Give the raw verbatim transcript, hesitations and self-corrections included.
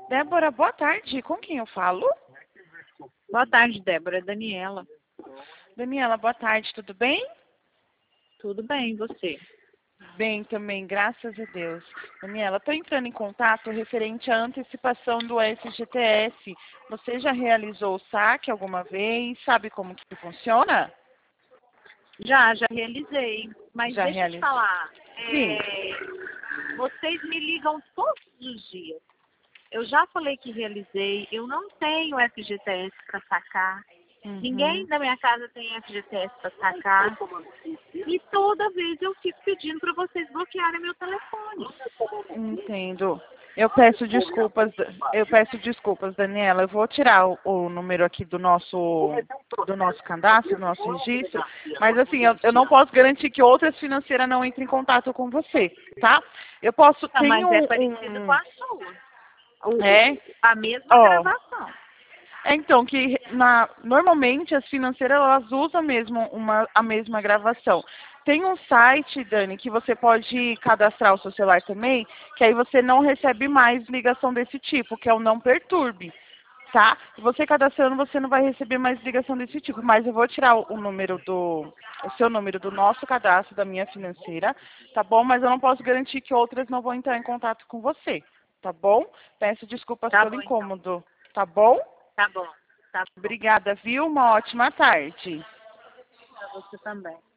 Débora, boa tarde. Com quem eu falo? Boa tarde, Débora. É Daniela. Daniela, boa tarde. Tudo bem? Tudo bem, e você? Bem também, graças a Deus. Daniela, estou entrando em contato referente à antecipação do F G T S. Você já realizou o saque alguma vez? Sabe como que funciona? Já, já realizei. Mas Já deixa eu te realizou. falar. Sim. é, Vocês me ligam todos os dias. Eu já falei que realizei. Eu não tenho F G T S para sacar. Uhum. Ninguém da minha casa tem F G T S para sacar. E toda vez eu fico pedindo para vocês bloquearem meu telefone. Entendo. Eu peço desculpas, eu peço desculpas, Daniela. Eu vou tirar o, o número aqui do nosso do nosso cadastro, do nosso registro, mas assim, eu, eu não posso garantir que outras financeiras não entrem em contato com você, tá? Eu posso Tá, ter mas um, é parecido um com a sua. O- é, A mesma ó, gravação. é, então, que na, normalmente as financeiras elas usam mesmo uma, a mesma gravação. Tem um site, Dani, que você pode cadastrar o seu celular também, que aí você não recebe mais ligação desse tipo, que é o Não Perturbe, tá? Você cadastrando, você não vai receber mais ligação desse tipo, mas eu vou tirar o, o número do, o seu número do nosso cadastro, da minha financeira, tá bom? Mas eu não posso garantir que outras não vão entrar em contato com você, tá bom? Peço desculpas Tá pelo bom, então. incômodo, tá bom? Tá bom. Tá bom. Obrigada, viu? Uma ótima tarde. Pra você também.